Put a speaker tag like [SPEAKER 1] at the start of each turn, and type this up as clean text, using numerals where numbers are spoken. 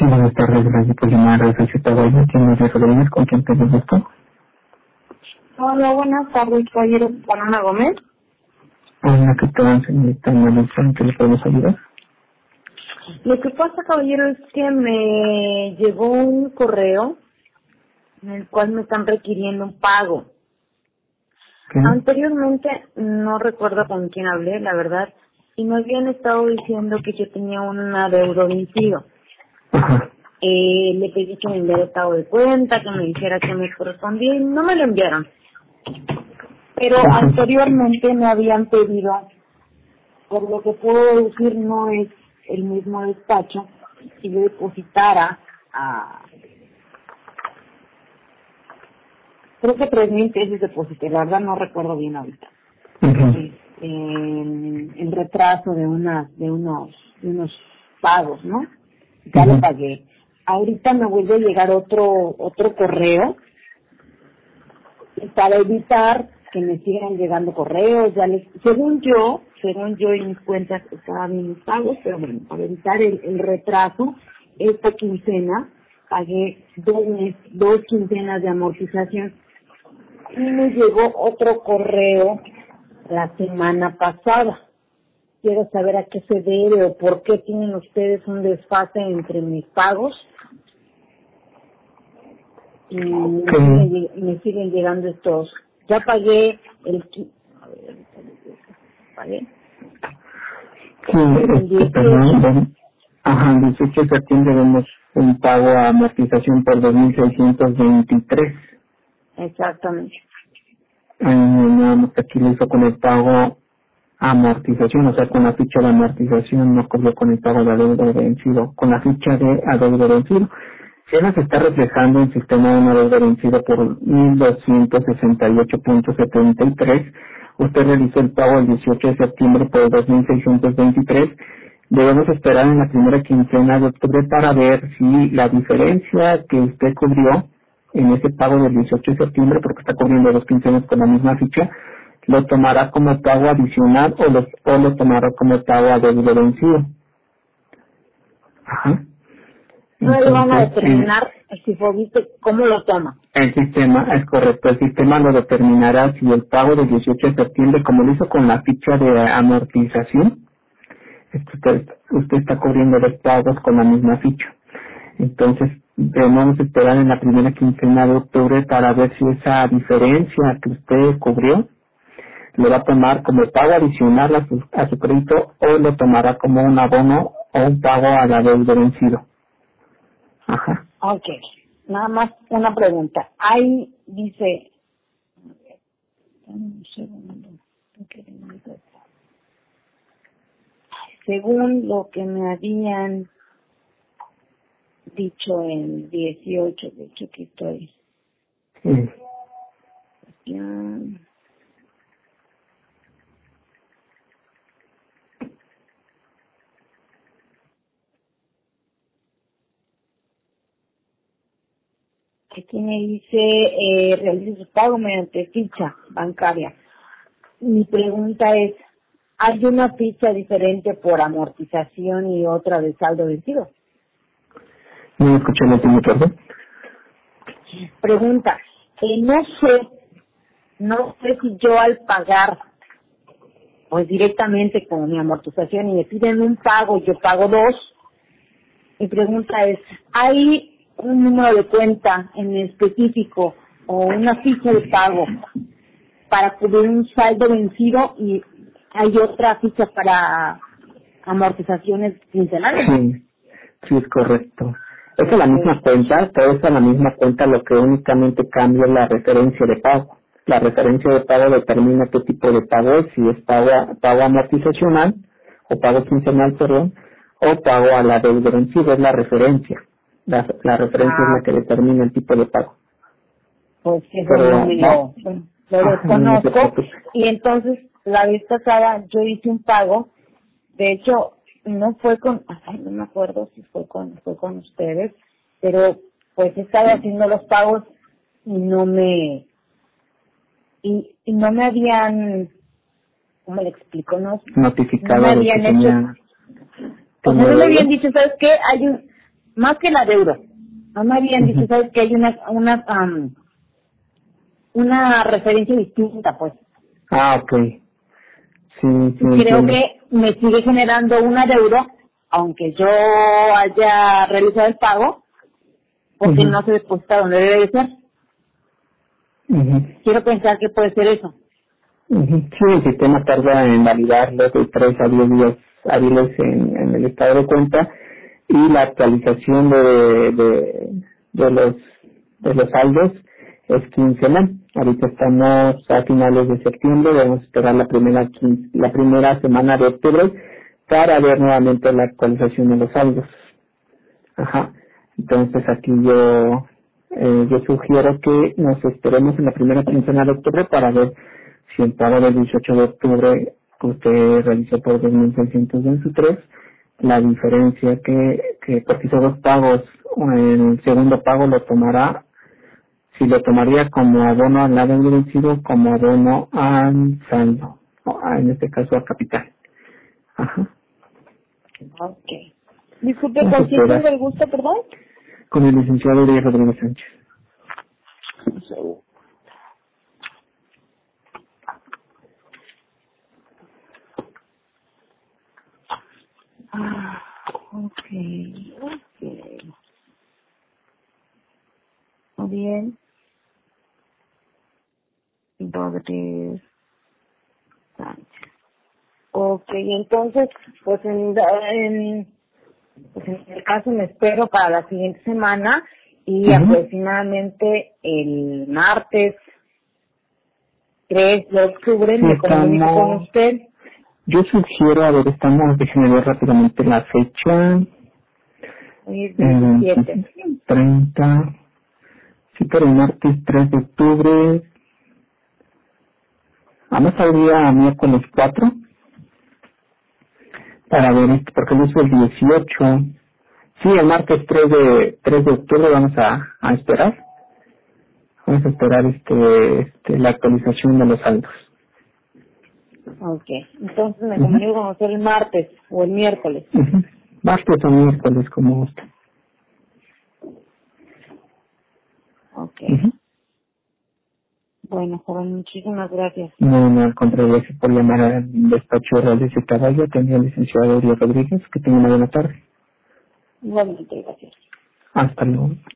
[SPEAKER 1] Sí, buenas tardes, gracias por llamar a Receta Guaya. ¿Tienes Rodríguez con quien te gusto?
[SPEAKER 2] Hola, buenas tardes, caballero. Juana Gómez.
[SPEAKER 1] Hola, ¿qué tal, señorita Melissa? ¿En qué le podemos ayudar?
[SPEAKER 2] Lo que pasa, caballero, es que me llegó un correo en el cual me están requiriendo un pago.
[SPEAKER 1] ¿Qué?
[SPEAKER 2] Anteriormente, no recuerdo con quién hablé, la verdad, y me habían estado diciendo que yo tenía un adeudo vencido.
[SPEAKER 1] Ajá.
[SPEAKER 2] Le pedí que me enviara estado de cuenta, que me dijera que me correspondía y no me lo enviaron. Pero
[SPEAKER 1] Ajá.
[SPEAKER 2] anteriormente me habían pedido, por lo que puedo decir, no es el mismo despacho, si yo depositara a, creo que 3,000 pesos deposité, la verdad no recuerdo bien ahorita,
[SPEAKER 1] Ajá.
[SPEAKER 2] en retraso de unos pagos, ¿no? Ya lo
[SPEAKER 1] Ajá.
[SPEAKER 2] pagué. Ahorita me vuelve a llegar otro correo para evitar que me sigan llegando correos, según yo en mis cuentas estaban bien mis pagos, pero bueno, para evitar el retraso, esta quincena pagué 2 quincenas de amortización y me llegó otro correo la semana pasada. Quiero saber a qué se debe o por qué tienen ustedes un desfase entre mis pagos y me siguen llegando estos. Ya pagué pagué
[SPEAKER 1] Sí, perdón, bueno. Ajá, el 18 de septiembre vemos un pago a amortización por 2,623.
[SPEAKER 2] exactamente.
[SPEAKER 1] Nada más que aquí lo hizo con el pago a amortización, o sea, con la ficha de amortización, no corrió con el pago de adeudo vencido, con la ficha de adeudo vencido. Si nos está reflejando el sistema de un adeudo vencido por 1,268,73, usted realizó el pago el 18 de septiembre por 2,623. Debemos esperar en la primera quincena de octubre para ver si la diferencia que usted cubrió en ese pago del 18 de septiembre, porque está cubriendo 2 quincenas con la misma ficha, lo tomará como pago adicional o lo tomará como pago a adeudo vencido. Ajá.
[SPEAKER 2] No le van a
[SPEAKER 1] Entonces,
[SPEAKER 2] determinar si fue visto cómo lo toma.
[SPEAKER 1] el sistema, es correcto, el sistema lo determinará si el pago del 18 de septiembre, como lo hizo con la ficha de amortización, usted está cubriendo los pagos con la misma ficha. Entonces, debemos esperar en la primera quincena de octubre para ver si esa diferencia que usted cubrió lo va a tomar como pago adicional a su crédito o lo tomará como un abono o un pago a la deuda vencido. Ajá.
[SPEAKER 2] Ok, nada más una pregunta. Ahí dice, un segundo, según lo que me habían dicho el 18, de hecho aquí estoy,
[SPEAKER 1] Sí.
[SPEAKER 2] ya, aquí me dice, realice su pago mediante ficha bancaria. Mi pregunta es, ¿hay una ficha diferente por amortización y otra de saldo vencido?
[SPEAKER 1] ¿No me escuché el último perdón?
[SPEAKER 2] Pregunta, no sé si yo al pagar pues directamente con mi amortización y me piden un pago, yo pago 2. Mi pregunta es, ¿hay un número de cuenta en específico o una ficha de pago para cubrir un saldo vencido y hay otra ficha para amortizaciones quincenales?
[SPEAKER 1] Sí, sí es correcto. Es a la misma cuenta, todo es a la misma cuenta, lo que únicamente cambia es la referencia de pago. La referencia de pago determina qué tipo de pago es, si es pago amortizacional, o pago quincenal, perdón, o pago a la deuda vencida, es la referencia. La referencia es la que determina el tipo de pago.
[SPEAKER 2] Pues eso
[SPEAKER 1] Pero
[SPEAKER 2] no me
[SPEAKER 1] no,
[SPEAKER 2] lo
[SPEAKER 1] no se
[SPEAKER 2] desconozco.
[SPEAKER 1] preocupe.
[SPEAKER 2] Y entonces la vez pasada yo hice un pago, de hecho no fue no me acuerdo si fue con ustedes, pero pues he estado haciendo los pagos y no me habían, ¿cómo le explico? No
[SPEAKER 1] Notificado
[SPEAKER 2] me
[SPEAKER 1] de que
[SPEAKER 2] habían hecho,
[SPEAKER 1] tenía
[SPEAKER 2] o sea, no me habían
[SPEAKER 1] deuda.
[SPEAKER 2] dicho, ¿sabes qué? más que el adeudo. No me habían dicho, sabes que hay una referencia distinta, pues.
[SPEAKER 1] Ah, ok. Sí, sí,
[SPEAKER 2] Creo
[SPEAKER 1] entiendo.
[SPEAKER 2] que me sigue generando un adeudo, aunque yo haya realizado el pago, porque
[SPEAKER 1] Ujú,
[SPEAKER 2] no se deposita donde debe de ser.
[SPEAKER 1] ujú,
[SPEAKER 2] Quiero pensar que puede ser eso.
[SPEAKER 1] ujú. Sí, el sistema tarda en validarlo de 3 a 10 días hábiles en el estado de cuenta, y la actualización de los saldos es quincenal. Ahorita estamos a finales de septiembre, vamos a esperar la primera semana de octubre para ver nuevamente la actualización de los saldos. Ajá. Entonces aquí yo sugiero que nos esperemos en la primera quincena de octubre para ver si el pago del 18 de octubre que usted realizó por 2.623, la diferencia que porque hizo dos pagos, el segundo pago lo tomará, si lo tomaría como abono al lado vencido, como abono al saldo, en este caso a capital. Ajá.
[SPEAKER 2] Ok. Disculpe,
[SPEAKER 1] Vamos a
[SPEAKER 2] ¿con quién tengo
[SPEAKER 1] esperar
[SPEAKER 2] el gusto, perdón?
[SPEAKER 1] con el licenciado Díaz Rodríguez Sánchez.
[SPEAKER 2] Ah, ok. Muy bien. Rodríguez Sánchez. Ok, entonces, pues en el caso me espero para la siguiente semana y
[SPEAKER 1] Ujú.
[SPEAKER 2] aproximadamente el martes 3 de octubre
[SPEAKER 1] Sí,
[SPEAKER 2] me comunico con usted.
[SPEAKER 1] yo sugiero, a ver, déjenme ver rápidamente la fecha,
[SPEAKER 2] Hoy es
[SPEAKER 1] el
[SPEAKER 2] 17.
[SPEAKER 1] 30, sí, pero el martes 3 de octubre, vamos a día miércoles 4, para ver porque yo soy el 18, sí, el martes 3 de octubre vamos a esperar la actualización de los saldos.
[SPEAKER 2] Ok, entonces me
[SPEAKER 1] Ujú,
[SPEAKER 2] comunico con usted el martes o el miércoles.
[SPEAKER 1] ujú. Martes o miércoles, como gusta.
[SPEAKER 2] Ok,
[SPEAKER 1] Ujú.
[SPEAKER 2] bueno, joven, muchísimas gracias.
[SPEAKER 1] No, no, al contrario, gracias por llamar al despacho Real de Caballo. Tenía el licenciado Díaz Rodríguez. Que tenga una buena tarde.
[SPEAKER 2] Igualmente, gracias.
[SPEAKER 1] Hasta luego.